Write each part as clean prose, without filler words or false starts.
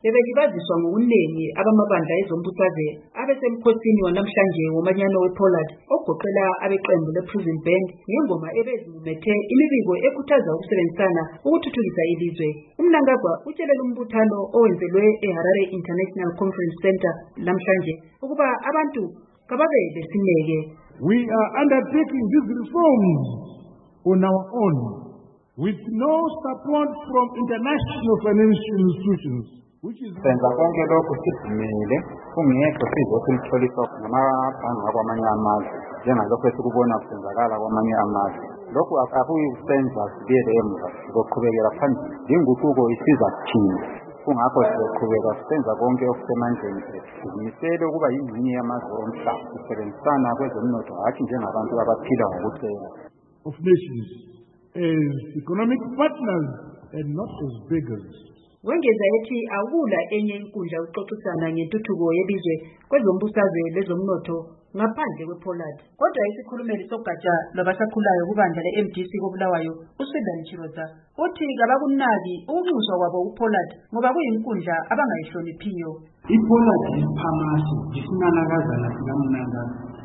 bebelibaziswa ngokuningi abamabandla ezombusazwe abesemkhosini wanamhlanje womanyano wePollard ogoqela abeqembu lePrison Band ngengoma ebezimumethe imibiko ekhuthaza ukusebenzisana ukuthuthukisa ilizwe. UMnangagwa utshelele umbuthano owenzelwe eHarare International Conference Center namhlanje ukuba abantu kababe besineke. We are undertaking these reforms on our own with no support from international financial institutions. Senza konke lokhu sidumile kungekho sizotholiswa namabhangi akwamanye amazwe njengalokho esikubona kusenzakala kwamanye amazwe. Lokhu akuyi kusenza sibuyele emuva, sizoqhubekela phambili. Inguquko isiza kuthina, kungakho sizoqhubeka sisenza konke okusemandleni ethu. Sizimisele ukuba yingxenye yamazwe omhlaba, sisebenzisana kwezomnotho hathi njengabantu abaphila ngokucela. Of nations as economic partners and not as beggars. Wengeza ethi akula enye inkundla yokuxoxisana ngentuthuko yelizwe kwezombusazwe lezomnotho ngaphandle kwePollard. Kodwa isikhulumeli sogatsha labasakhulayo kubandla le-MDC koBulawayo uSweden Chiroza uthi kabakunaki ukunxuswa kwabo uPollard ngoba kuyinkundla abangayihloniphiyo. iPollard iphamaso isinanakazana sikaMnangagwa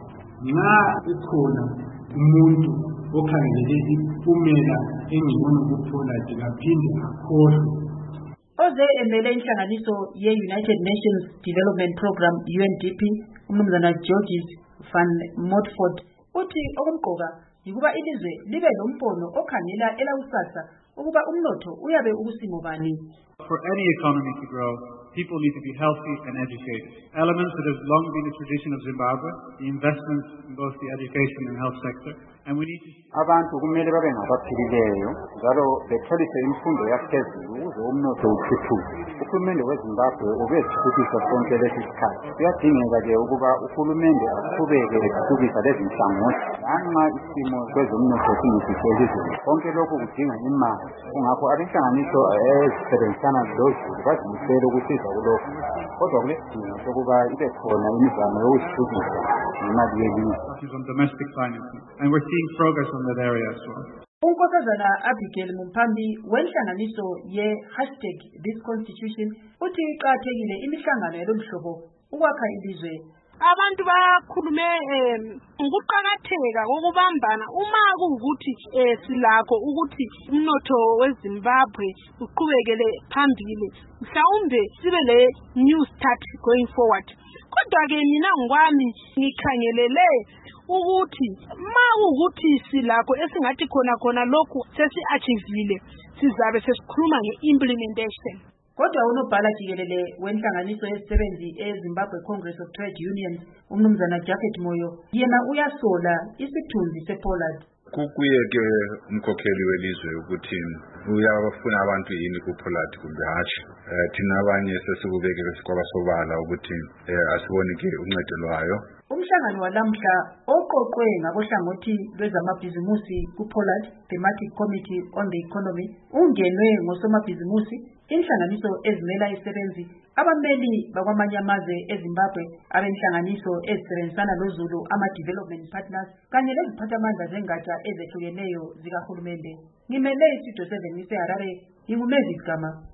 nxa ikhona umuntu okhangelele impumela engcono kuPollard kaphinde akhohlwe. Oze emele inhlanganiso ye-United Nations Development Program UNDP umnumzana Georges van Montfort uthi okumqoka yikuba ilizwe libe lombono okhangela elakusasa ukuba umnotho uyabe ukusimo bani. For any economy to grow, people need to be healthy and educated. Elements that have long been a tradition of Zimbabwe, the investments in both the education and health sector, and we need to... Abantu kumele babe ngabaphilileyo njalo betholise imfundo yaphezulu ukuze umnotho uthuthuke. Uhulumende weZimbabwe ubezithuthukisa sonke lesi sikhathi. Kuyadingeka-ke ukuba uhulumende aqhubeke ethuthukisa lezi nhlangothi lanxa isimo kwezomnotho singisihle elizweni. Konke lokhu kudinga imali. Kungakho abenhlanganiso ezisebenzisana lozulu bazimisele ukusiza kulokhu. Kodwa kulesidingo sokuba ibe khona imizamo yokuzithuthukisa ngemali yelizwe. On domestic financing, and we're seeing progress on that area as well. Unkosazana Abigail Mumpambi wenhlanganiso ye#ThisConstitution uthi iqathekile imihlangano yalomhlobo ukwakha ilizwe. Abantu bakhulume ukuqhakatheka kokubambana uma kuukuthi silakho ukuthi umnotho weZimbabwe uqhubekele phambili mhlawumbe sibe le new start going forward. Kodwa ke mina ngokwami ngikhangelele ukuthi makuukuthi silakho esingathi khona lokhu sesi-achievile sizabe sesikhuluma nge-implementation. Kodwa unobhala jikelele wenhlanganiso yezisebenzi eZimbabwe Congress of Trade Unions umnumzana Jacket Moyo yena uyasola isithunzi sePollard. Kukuyeke umkhokheli welizwe ukuthi uyabafuna abantu yini kuPollard kumbe hatshi. Thina abanye sesikubekele sikwabasobala ukuthi asibonike uncedo lwayo. Umhlangano walamhla oqoqwe ngabohlangothi lwezamabhizimusi kuPollard Thematic Committee on the Economy ungenwe ngosomabhizimusi, inhlanganiso ezimela isebenzi, abameli bakwamanye amazwe eZimbabwe, abenhlanganiso ezisebenzisana lozulu ama-development partners kanye leziphathamandla zengatsha ezehlukeneyo zikahulumende. Ngimele iStudio 7 eHarare, ngingumezi Gama.